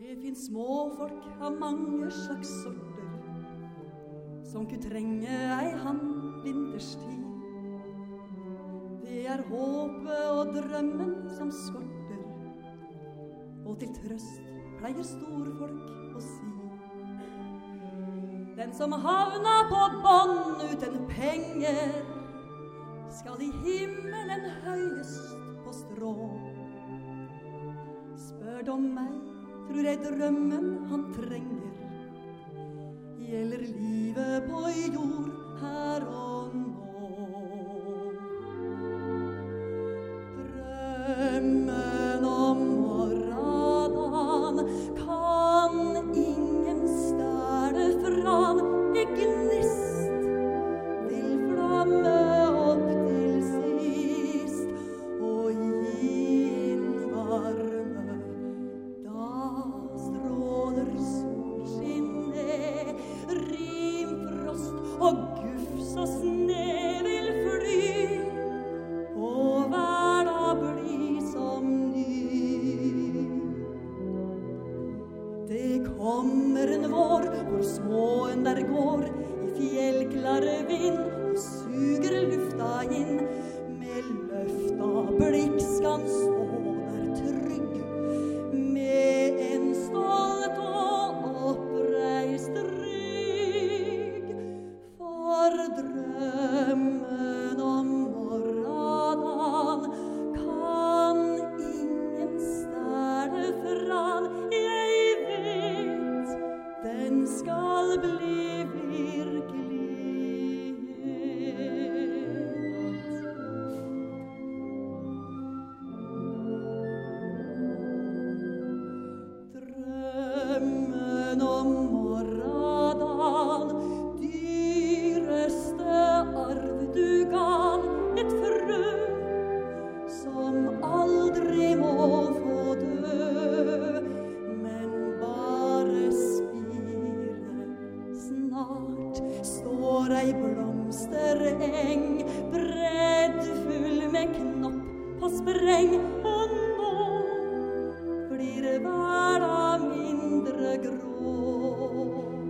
Det finns småfolk av mange slags sorter, som kunne trenge ei hand vinterstid. Det håpet og drømmen som skorter, og til trøst pleier storfolk å si. Den som havna på bånd uten penger, skal i himmelen høyest på strå. Spør du om meg, tror jeg drømmen han trenger gjelder livet på jord her og nå. Drømmen om morgendagen kan ingen stæle fram. I gnist vil flamme opp til sist og gi inn varme. Da stråler solskinn ned, rimfrost og gufs og sne vil fly, og verda bli som ny. Det kommer en vår hvor småen der går i fjellklare vind og suger lufta inn. Med løfta blikk skal han stå der trygg, med en stolt og oppreist rygg. For drømmen om morgendagen kan ingen stæle fram. Jeg vet den skal bli virkelighet. Drømmen om morgendagen, dyreste arv du gav, et frø som aldri må få dø, men bare spire. Snart står ei blomstereng, breddfull med knopp på spreng, og nå blir verda mindre grå.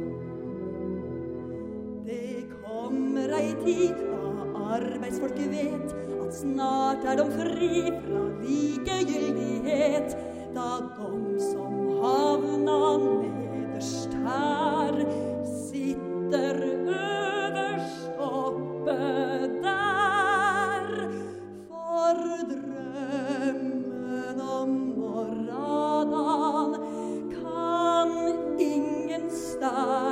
Det kommer ei tid da arbeidsfolket vet at snart de fri fra likegyldighet, da de som havna nederst her sitter øverst oppe der. For drømmen om morgendagen kan ingen stæle